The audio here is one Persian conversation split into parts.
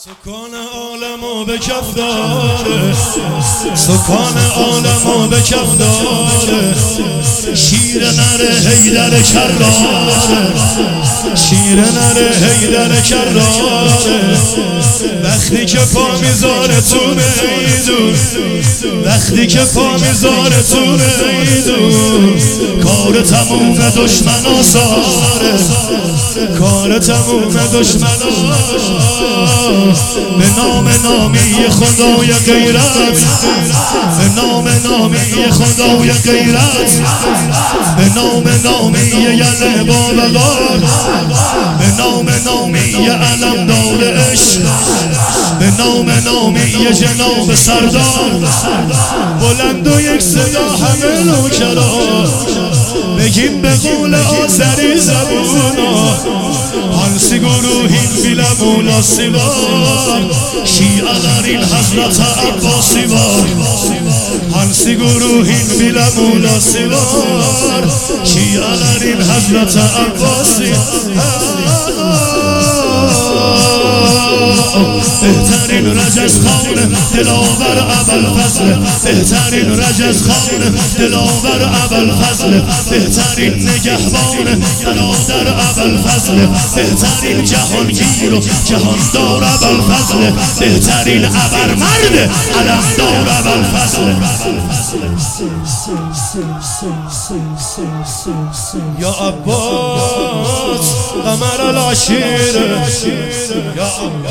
سکان عالمو به کف داره، سکان عالمو به کف داره، شیر نره حیدر کراره، شیر نره حیدر کراره. وقتی که پا میذاره تو میدون، وقتی که پا میذاره تو میدون، کار تموم دشمن آساره، کار تموم دشمن به نام نامی خدای غیرت، به نام نامی خدای غیرت، به نام نامی یله بابقار، به نام نامی علمدار عشق، به نام نامی جناب سردار. بلند و یک صدا همه نوکران بگیم به قول آذری زبونا، هنسی گروهین بیل مولا سیوار، شیعه دارین حضرت عباسی وار، هنسی گروهین بیل مولا سیوار، شیعه دارین حضرت عباسی. بهترین رجز خان دلاور ابوالفضل، بهترین رجز خان دلاور ابوالفضل، بهترین نگهبان برادر ابوالفضل، بهترین جهانگیر و جهاندار ابوالفضل، بهترین ابرمرد علمدار ابوالفضل. یا عباس قمر العشیر، یا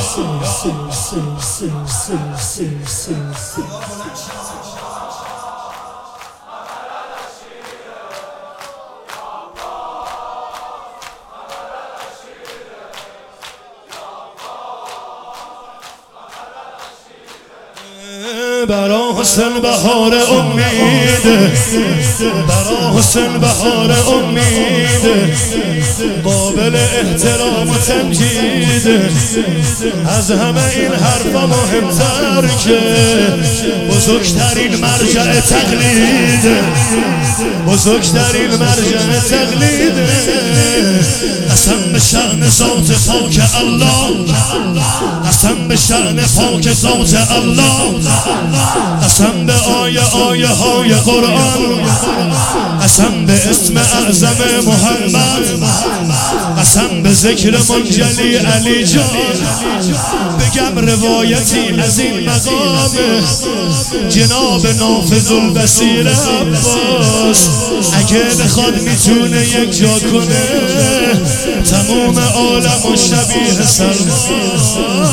برا حسن بهار امید، برا حسن بهار امید، قابل احترام و تمجید. از همه این حرفا مهمتر که بزرگترین مرجع تقلید، بزرگترین مرجع تقلید. قسم به شأن ذات پاک الله، قسم به شأن پاک ذات الله، قسم به آیه های قرآن، قسم به اسم اعظم محمد، قسم به ذکر منجلی علی جان. بگم روایتی از این مقام جناب نافذ البصیر عباس، اگه بخواد میتونه یک جا کنه تمام عالم و شبیه سلمان.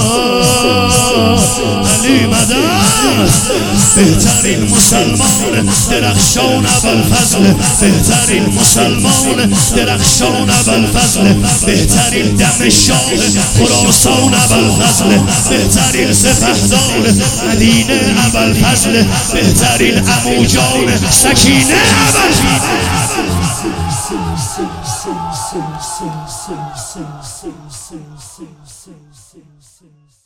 علی مدد بهترین مسلمان درخشان ابوالفضل، بهترین مسلمان درخشان ابوالفضل، بهترین دم شاه خراسان ابوالفضل، بهترین سپهدار مدینه ابوالفضل، بهترین عموجان سکینه ابوالفضل.